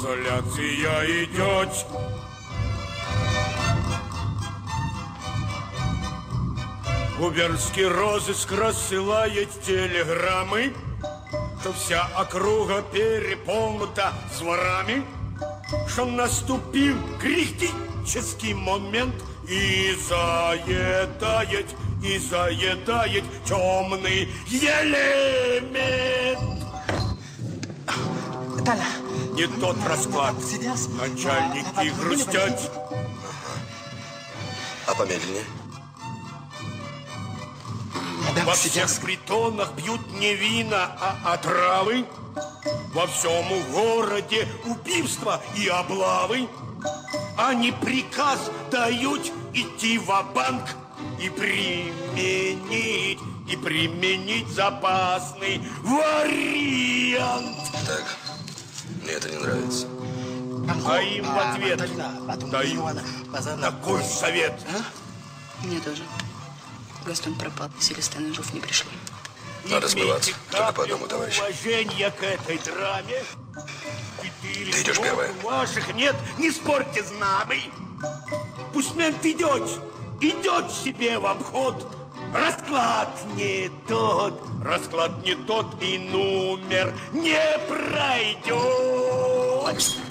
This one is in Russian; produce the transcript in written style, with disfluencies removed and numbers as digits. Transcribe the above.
Изоляция идет. Губернский розыск рассылает телеграммы, что вся округа переполнена с ворами, что наступил критический момент и заедает темный элемент. Не тот расклад. Начальники грустят. А помедленнее? Во всех притонах бьют не вина, а отравы. Во всем городе убийства и облавы. Они приказ дают идти ва-банк и применить запасный вариант. Так, мне это не нравится. А им в ответ дают такой совет. Мне тоже. Гастон пропал, Селестен и Жуф не пришли. Надо смываться, только по одному, товарищ. Уважение к этой драме. Ты идешь первая. Ваших нет, не спорьте с нами. Пусть мент идет себе в обход. Расклад не тот и номер не пройдет.